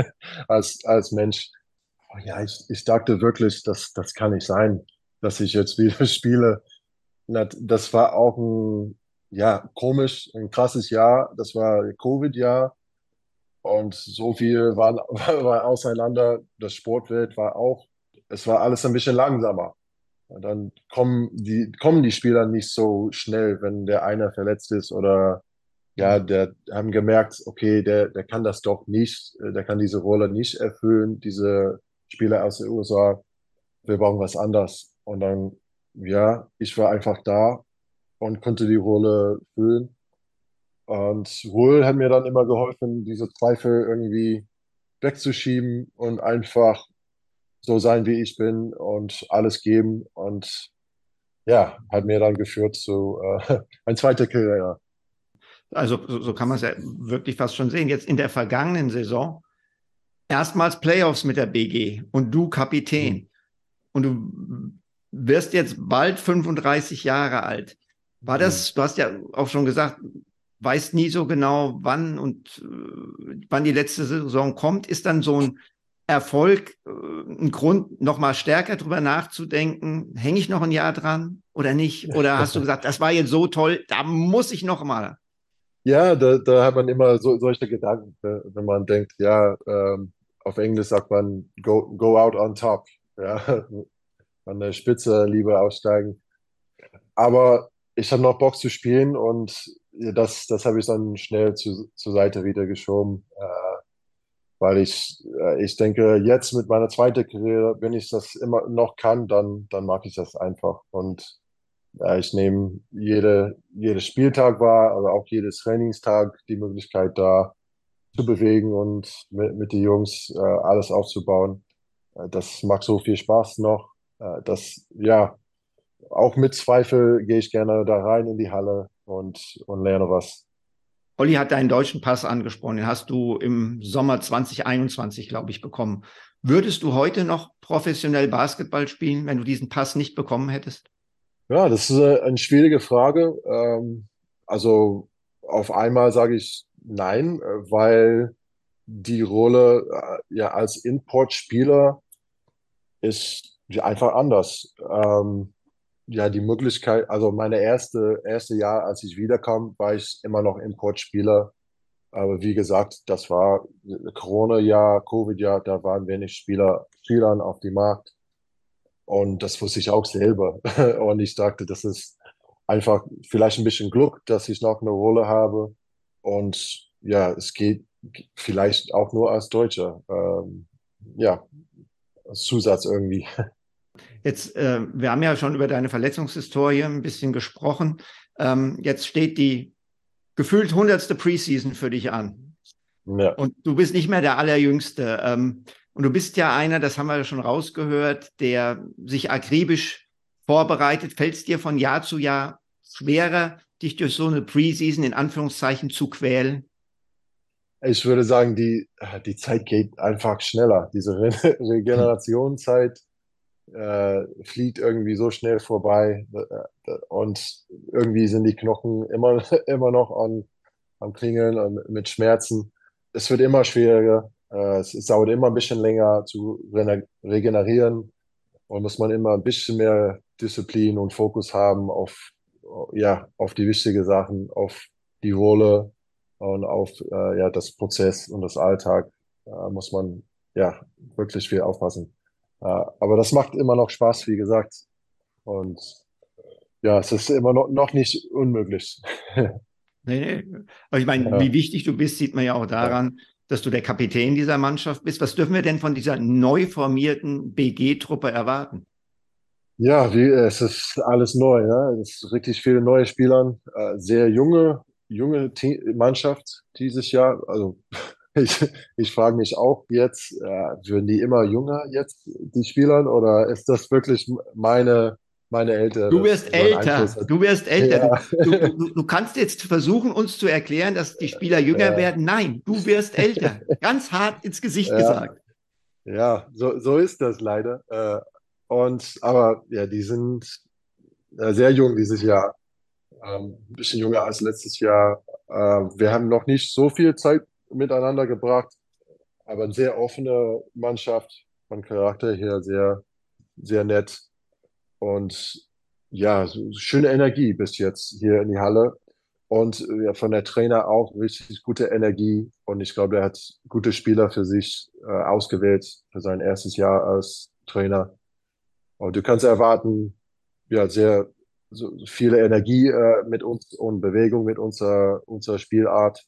als Mensch. Oh, ja, ich dachte wirklich, das kann nicht sein, dass ich jetzt wieder spiele. Das war auch ja, komisch, ein krasses Jahr. Das war Covid-Jahr und so viel war auseinander. Das Sportwelt war auch, es war alles ein bisschen langsamer. Und dann kommen die Spieler nicht so schnell, wenn der eine verletzt ist oder ja, der haben gemerkt, okay, der kann das doch nicht, der kann diese Rolle nicht erfüllen, diese Spieler aus den USA, wir brauchen was anderes. Und dann, ja, ich war einfach da und konnte die Rolle füllen. Und Ruhl hat mir dann immer geholfen, diese Zweifel irgendwie wegzuschieben und einfach so sein, wie ich bin und alles geben. Und ja, hat mir dann geführt zu ein zweiter Karriere. Also so kann man es ja wirklich fast schon sehen. Jetzt in der vergangenen Saison erstmals Playoffs mit der BG und du Hm. Kapitän. Und du wirst jetzt bald 35 Jahre alt. War Hm. das, du hast ja auch schon gesagt, weißt nie so genau, wann und wann die letzte Saison kommt. Ist dann so ein Erfolg ein Grund, noch mal stärker drüber nachzudenken? Hänge ich noch ein Jahr dran oder nicht? Oder hast du gesagt, das war jetzt so toll, da muss ich noch mal? Ja, da hat man immer solche Gedanken, wenn man denkt, ja, auf Englisch sagt man go out on top, ja, an der Spitze lieber aussteigen. Aber ich habe noch Bock zu spielen und ja, das habe ich dann schnell zur Seite wieder geschoben, weil ich denke, jetzt mit meiner zweiten Karriere, wenn ich das immer noch kann, dann mag ich das einfach. Und ich nehme jedes Spieltag wahr, aber auch jedes Trainingstag die Möglichkeit da zu bewegen und mit den Jungs alles aufzubauen. Das macht so viel Spaß noch. Ja, auch mit Zweifel gehe ich gerne da rein in die Halle und lerne was. Olli hat deinen deutschen Pass angesprochen, den hast du im Sommer 2021, glaube ich, bekommen. Würdest du heute noch professionell Basketball spielen, wenn du diesen Pass nicht bekommen hättest? Ja, das ist eine schwierige Frage. Also auf einmal sage ich nein, weil die Rolle ja als Importspieler ist ja einfach anders. Ja, die Möglichkeit, also meine erste Jahr, als ich wiederkam, war ich immer noch Importspieler. Aber wie gesagt, das war Corona-Jahr, Covid-Jahr, da waren wenig Spielern auf dem Markt. Und das wusste ich auch selber. Und ich dachte, das ist einfach vielleicht ein bisschen Glück, dass ich noch eine Rolle habe. Und ja, es geht vielleicht auch nur als Deutscher. Ja, als Zusatz irgendwie. Jetzt, wir haben ja schon über deine Verletzungshistorie ein bisschen gesprochen. Jetzt steht die gefühlt 100. Preseason für dich an. Ja. Und du bist nicht mehr der Allerjüngste. Und du bist ja einer, das haben wir ja schon rausgehört, der sich akribisch vorbereitet. Fällt es dir von Jahr zu Jahr schwerer, dich durch so eine Preseason in Anführungszeichen zu quälen? Ich würde sagen, die Zeit geht einfach schneller. Diese Regenerationszeit fliegt irgendwie so schnell vorbei und irgendwie sind die Knochen immer noch am Klingeln und mit Schmerzen. Es wird immer schwieriger. Es dauert immer ein bisschen länger zu regenerieren und muss man immer ein bisschen mehr Disziplin und Fokus haben ja, auf die wichtigen Sachen, auf die Rolle und auf ja, das Prozess und das Alltag. Muss man ja wirklich viel aufpassen. Aber das macht immer noch Spaß, wie gesagt. Und ja, es ist immer noch nicht unmöglich. Nee, nee. Aber ich meine, Ja, wie wichtig du bist, sieht man ja auch ja. daran, dass du der Kapitän dieser Mannschaft bist. Was dürfen wir denn von dieser neu formierten BG-Truppe erwarten? Ja, es ist alles neu, ne? Es ist richtig viele neue Spieler, sehr junge Mannschaft dieses Jahr. Also ich, ich frage mich auch jetzt, würden die immer jünger jetzt, die Spieler, oder ist das wirklich meine Ältere, Du das wirst so einen Einfluss älter, hat? du wirst älter. Ja, Du kannst jetzt versuchen, uns zu erklären, dass die Spieler jünger ja, werden. Nein, du wirst älter. Ganz hart ins Gesicht ja, gesagt. ja, so ist das leider. Aber ja, die sind sehr jung dieses Jahr. Ein bisschen jünger als letztes Jahr. Wir haben noch nicht so viel Zeit miteinander gebracht, aber eine sehr offene Mannschaft, von Charakter her sehr nett und ja, so schöne Energie bis jetzt hier in die Halle und ja, von der Trainer auch richtig gute Energie und ich glaube, er hat gute Spieler für sich ausgewählt für sein erstes Jahr als Trainer. Und du kannst erwarten, ja, sehr so viele Energie mit uns und Bewegung mit unserer Spielart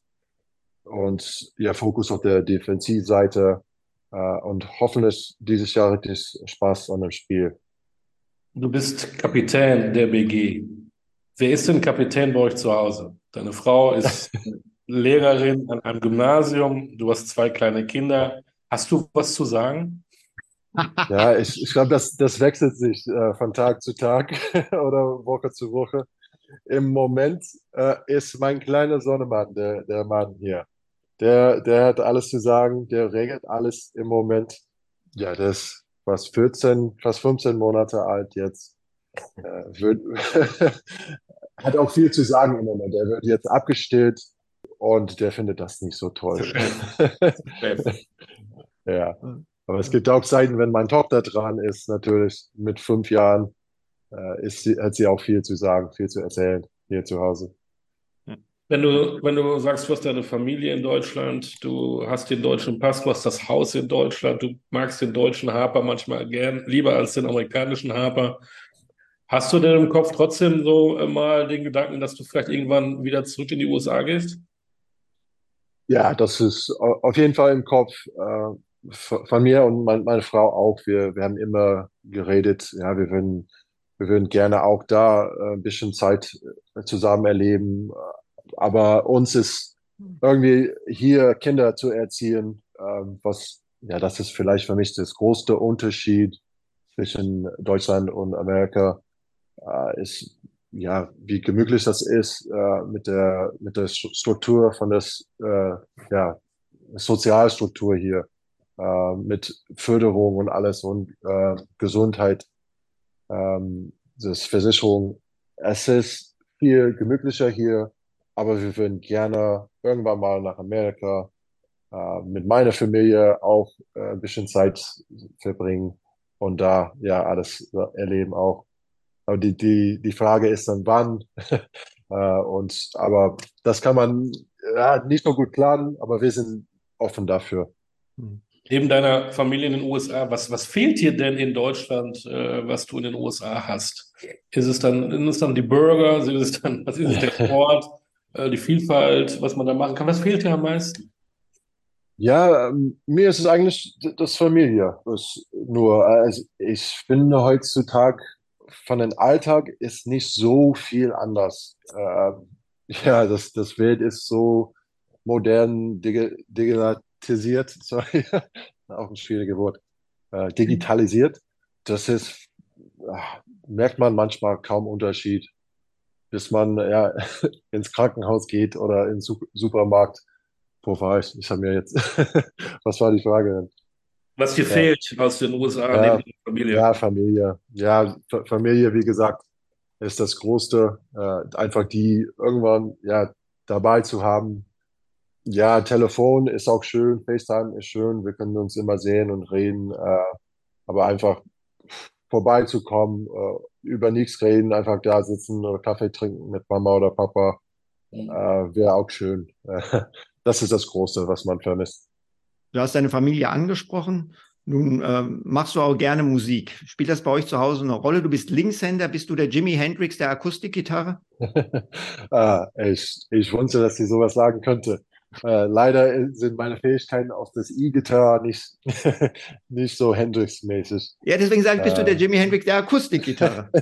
und ja, Fokus auf der Defensivseite und hoffentlich dieses Jahr richtig Spaß an dem Spiel. Du bist Kapitän der BG. Wer ist denn Kapitän bei euch zu Hause? Deine Frau ist Lehrerin an einem Gymnasium. Du hast zwei kleine Kinder. Hast du was zu sagen? Ja, ich glaube, das wechselt sich von Tag zu Tag oder Woche zu Woche. Im Moment ist mein kleiner Sonnemann der Mann hier. Der hat alles zu sagen, der regelt alles im Moment. Ja, der ist fast 15 Monate alt jetzt. Wird, hat auch viel zu sagen im Moment. Der wird jetzt abgestillt und der findet das nicht so toll. Chef. Ja, aber es gibt auch Zeiten, wenn meine Tochter dran ist, natürlich mit 5 Jahren, hat sie auch viel zu sagen, viel zu erzählen hier zu Hause. Wenn du sagst, du hast deine Familie in Deutschland, du hast den deutschen Pass, du hast das Haus in Deutschland, du magst den deutschen Harper manchmal gern, lieber als den amerikanischen Harper. Hast du denn im Kopf trotzdem so mal den Gedanken, dass du vielleicht irgendwann wieder zurück in die USA gehst? Ja, das ist auf jeden Fall im Kopf von mir und meine Frau auch. Wir haben immer geredet, ja, wir würden gerne auch da ein bisschen Zeit zusammen erleben. Aber uns ist irgendwie hier Kinder zu erziehen, ja, das ist vielleicht für mich das größte Unterschied zwischen Deutschland und Amerika, ist, ja, wie gemütlich das ist, mit der Struktur von ja, Sozialstruktur hier, mit Förderung und alles und Gesundheit, das Versicherung. Es ist viel gemütlicher hier, aber wir würden gerne irgendwann mal nach Amerika mit meiner Familie auch ein bisschen Zeit verbringen und da ja alles erleben auch. Aber die Frage ist dann wann. Aber das kann man ja, nicht so gut planen, aber wir sind offen dafür. Neben deiner Familie in den USA, was fehlt dir denn in Deutschland, was du in den USA hast? Sind es dann die Burger? Was ist es, der Sport, die Vielfalt, was man da machen kann? Was fehlt dir am meisten? Ja, mir ist es eigentlich das Familie. Also ich finde heutzutage von dem Alltag ist nicht so viel anders. Ja, das Welt ist so modern, digitalisiert, sorry, auch ein schwieriges Wort, digitalisiert. Das ist, merkt man manchmal kaum Unterschied, bis man ja ins Krankenhaus geht oder ins Supermarkt. Wo war ich? Ich habe mir jetzt, was war die Frage denn? Was dir Ja, fehlt aus den USA neben ja, der Familie? ja, Familie. Ja, Familie, wie gesagt, ist das Größte. Einfach die irgendwann ja dabei zu haben. Ja, Telefon ist auch schön, FaceTime ist schön, wir können uns immer sehen und reden, aber einfach vorbeizukommen, über nichts reden, einfach da sitzen oder Kaffee trinken mit Mama oder Papa, wäre auch schön. Das ist das Große, was man vermisst. Du hast deine Familie angesprochen. Nun machst du auch gerne Musik. Spielt das bei euch zu Hause eine Rolle? Du bist Linkshänder. Bist du der Jimi Hendrix der Akustikgitarre? Ich wusste, dass sie sowas sagen könnte. Leider sind meine Fähigkeiten auf das E-Gitarre nicht, nicht so Hendrix-mäßig. Ja, deswegen sage ich, bist du der Äh, Jimi Hendrix der Akustikgitarre?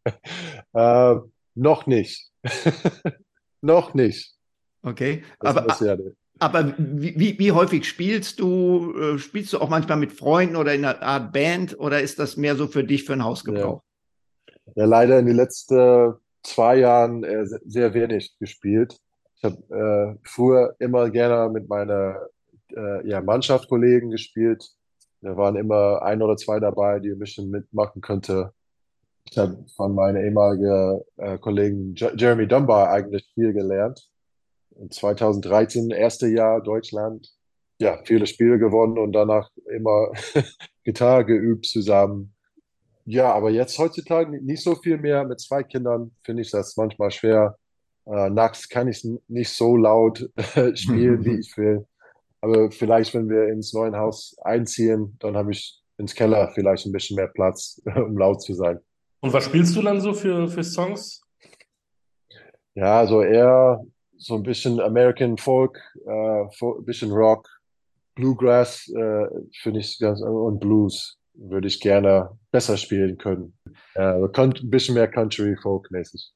äh, noch nicht. Noch nicht. Okay. Das muss ja. Aber wie häufig spielst du? Spielst du auch manchmal mit Freunden oder in einer Art Band oder ist das mehr so für dich, für den Ja. Hausgebrauch? Ja, leider in den letzten 2 Jahren sehr wenig gespielt. Ich habe früher immer gerne mit meiner ja, Mannschaftskollegen gespielt. Da waren immer ein oder zwei dabei, die ein bisschen mitmachen könnte. Ich habe von meinem ehemaligen Kollegen Jeremy Dunbar eigentlich viel gelernt. In 2013, erste Jahr Deutschland, ja, viele Spiele gewonnen und danach immer Gitarre geübt zusammen. Ja, aber jetzt heutzutage nicht so viel mehr. Mit 2 Kindern finde ich das manchmal schwer. Nachts kann ich nicht so laut spielen, wie ich will. Aber vielleicht, wenn wir ins neue Haus einziehen, dann habe ich ins Keller vielleicht ein bisschen mehr Platz, um laut zu sein. Und was spielst du dann so für Songs? Ja, so eher so ein bisschen American Folk, ein bisschen Rock, Bluegrass finde ich ganz und Blues würde ich gerne besser spielen können. Ein bisschen mehr Country Folk mäßig.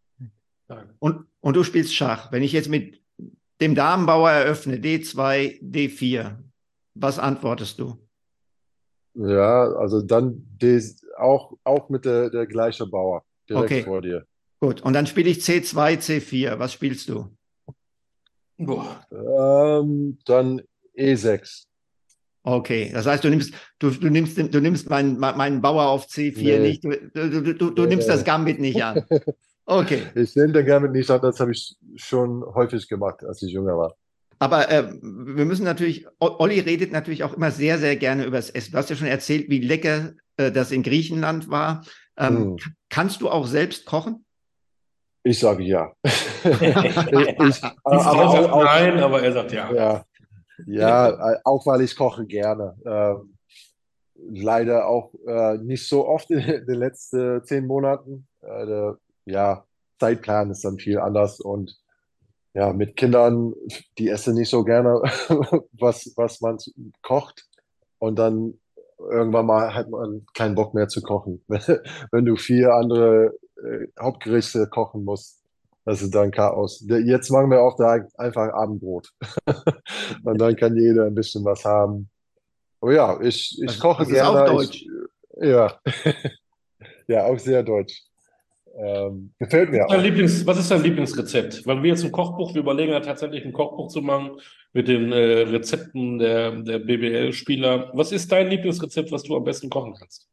Und du spielst Schach. Wenn ich jetzt mit dem Damenbauer eröffne, D2, D4, was antwortest du? Ja, also dann auch mit der gleiche Bauer direkt Okay, vor dir. gut. Und dann spiele ich C2, C4. Was spielst du? Boah. Dann E6. Okay, das heißt, du nimmst meinen Bauer auf C4 Nee, nicht, du nimmst das nee. Gambit nicht an. Okay, Ich nehme den gerne nicht an, das habe ich schon häufig gemacht, als ich jünger war. aber wir müssen natürlich, Olli redet natürlich auch immer sehr, sehr gerne über das Essen. Du hast ja schon erzählt, wie lecker das in Griechenland war. Hm. Kannst du auch selbst kochen? Ich sage ja. Die Frau sagt nein, aber er sagt ja. Ja, ja, auch weil ich koche gerne. Leider auch nicht so oft in den letzten 10 Monaten. Ja, Zeitplan ist dann viel anders und ja, mit Kindern, die essen nicht so gerne, was man kocht. Und dann irgendwann mal hat man keinen Bock mehr zu kochen. Wenn du 4 andere Hauptgerichte kochen musst, das ist dann Chaos. Jetzt machen wir auch da einfach Abendbrot. Und dann kann jeder ein bisschen was haben. Oh ja, ich koche Das ist auch gerne. deutsch. Ja, ja, auch sehr deutsch. Gefällt mir auch. Was ist dein Lieblingsrezept? Weil wir jetzt ein Kochbuch, wir überlegen ja tatsächlich ein Kochbuch zu machen mit den Rezepten der BBL-Spieler. Was ist dein Lieblingsrezept, was du am besten kochen kannst?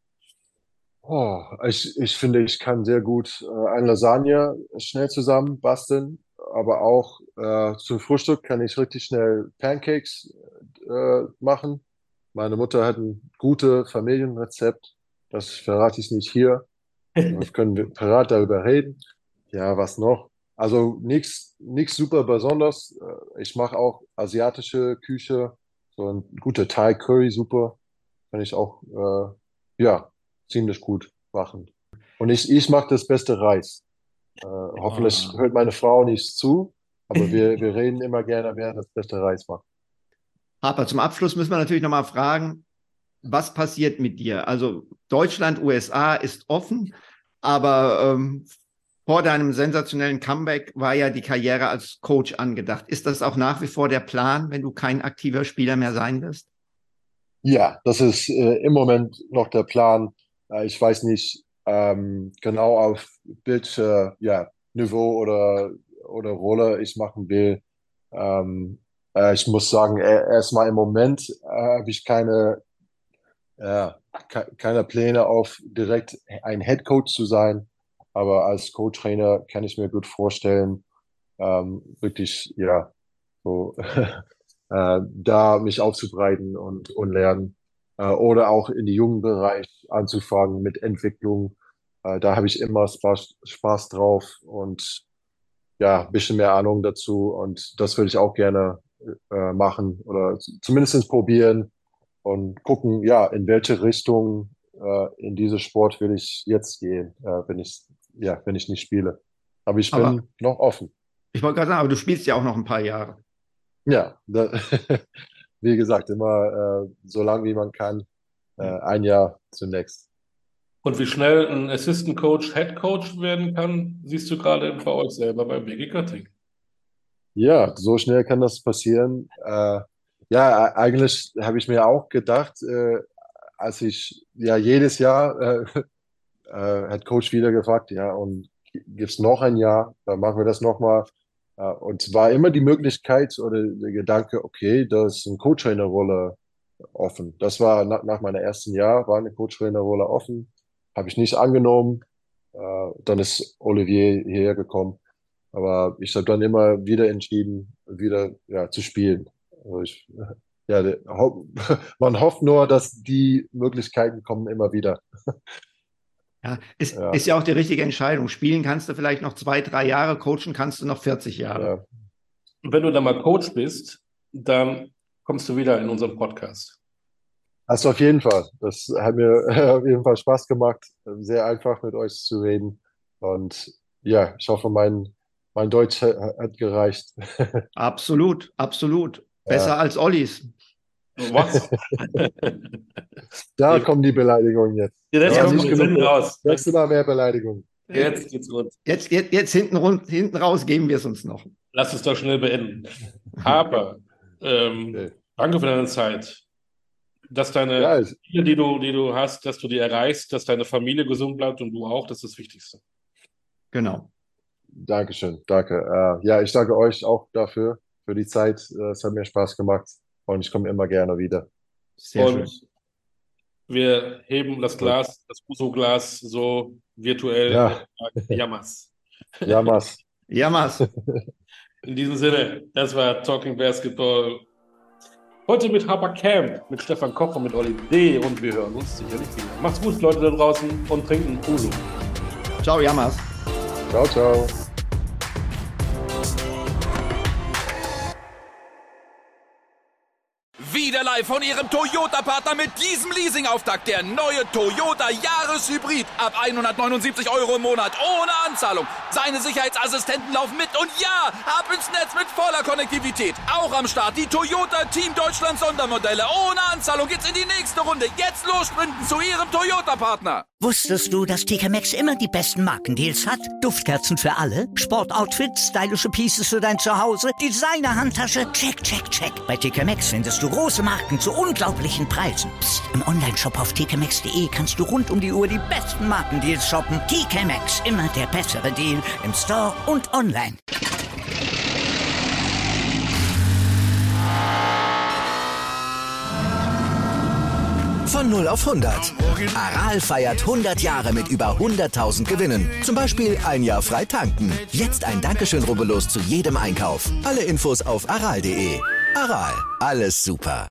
Oh, ich finde, ich kann sehr gut eine Lasagne schnell zusammen basteln. aber auch zum Frühstück kann ich richtig schnell Pancakes machen. Meine Mutter hat ein gutes Familienrezept, das verrate ich nicht hier. Wir können privat darüber reden. Ja, was noch? Also nichts super besonders. Ich mache auch asiatische Küche, so eine gute Thai-Curry-Suppe kann ich auch ja, ziemlich gut machen. Und ich mache das beste Reis. Hoffentlich hört meine Frau nicht zu, aber wir reden immer gerne, wer das beste Reis macht. Harper, zum Abschluss müssen wir natürlich nochmal fragen, was passiert mit dir? Also Deutschland, USA ist offen, aber vor deinem sensationellen Comeback war ja die Karriere als Coach angedacht. Ist das auch nach wie vor der Plan, wenn du kein aktiver Spieler mehr sein wirst? Ja, das ist im Moment noch der Plan. Ich weiß nicht genau auf welche Niveau oder Rolle ich machen will. Ich muss sagen, erstmal im Moment habe ich keine Pläne auf direkt ein Head Coach zu sein. Aber als Co-Trainer kann ich mir gut vorstellen, wirklich, ja, so da mich aufzubreiten und lernen. Oder auch in den jungen Bereich anzufangen mit Entwicklung. Da habe ich immer Spaß drauf und ja, ein bisschen mehr Ahnung dazu. Und das würde ich auch gerne machen oder zumindest probieren und gucken, ja, in welche Richtung in diese Sport will ich jetzt gehen, wenn ich nicht spiele. Aber ich bin noch offen. Ich wollte gerade sagen, aber du spielst ja auch noch ein paar Jahre. Ja, wie gesagt, immer so lange wie man kann, ein Jahr zunächst. Und wie schnell ein Assistant Coach Head Coach werden kann, siehst du gerade bei euch selber bei BG Göttingen. Ja, so schnell kann das passieren. Ja, eigentlich habe ich mir auch gedacht, als ich ja jedes Jahr hat Coach wieder gefragt, ja, und gibt's noch ein Jahr, dann machen wir das nochmal. Und es war immer die Möglichkeit oder der Gedanke, okay, da ist eine Co-Trainer-Rolle offen. Das war nach meinem ersten Jahr, war eine Co-Trainer-Rolle offen. Habe ich nicht angenommen. Dann ist Olivier hierher gekommen. Aber ich habe dann immer wieder entschieden, wieder zu spielen. Also man hofft nur, dass die Möglichkeiten kommen immer wieder. Ja, ist ja auch die richtige Entscheidung. Spielen kannst du vielleicht noch 2-3 Jahre, coachen kannst du noch 40 Jahre. Ja. Und wenn du dann mal Coach bist, dann kommst du wieder in unseren Podcast. Also auf jeden Fall. Das hat mir auf jeden Fall Spaß gemacht. Sehr einfach mit euch zu reden. Und ja, ich hoffe, mein Deutsch hat gereicht. Absolut, absolut. Besser als Ollis. Was? Da kommen die Beleidigungen jetzt. Jetzt Ja, kommen nicht wir genug. raus. Nächstes Mal mehr Beleidigungen. Jetzt geht's rund. Jetzt hinten raus geben wir es uns noch. Lass es doch schnell beenden. Harper, danke für deine Zeit. Dass deine Ziele, die du hast, dass du die erreichst, dass deine Familie gesund bleibt und du auch, das ist das Wichtigste. Genau. Dankeschön, danke. Ja, ich danke euch auch dafür, für die Zeit. Es hat mir Spaß gemacht und ich komme immer gerne wieder. Sehr Und schön. wir heben das Glas, das Uso-Glas so virtuell. Ja. Jammers. Jammers. Jammers. In diesem Sinne, das war Talking Basketball. Heute mit Harper Camp, mit Stefan Koch und mit Olli D. Und wir hören uns sicherlich wieder. Macht's gut, Leute da draußen, und trinken Uso. Ciao, Jammers. Ciao, ciao. Wieder live von Ihrem Toyota-Partner mit diesem Leasing-Auftakt. Der neue Toyota Jahreshybrid. Ab 179 € im Monat. Ohne Anzahlung. Seine Sicherheitsassistenten laufen mit. Und ja, ab ins Netz mit voller Konnektivität. Auch am Start die Toyota Team Deutschland Sondermodelle. Ohne Anzahlung geht's in die nächste Runde. Jetzt los sprinten zu Ihrem Toyota-Partner. Wusstest du, dass TK Maxx immer die besten Markendeals hat? Duftkerzen für alle, Sportoutfits, stylische Pieces für dein Zuhause, Designer-Handtasche, check, check, check. Bei TK Maxx findest du große Marken zu unglaublichen Preisen. Psst. Im Onlineshop auf tkmaxx.de kannst du rund um die Uhr die besten Markendeals shoppen. TK Maxx, immer der bessere Deal im Store und online. Von 0 auf 100. Aral feiert 100 Jahre mit über 100.000 Gewinnen. Zum Beispiel ein Jahr frei tanken. Jetzt ein Dankeschön, rubbellos zu jedem Einkauf. Alle Infos auf aral.de. Aral, alles super.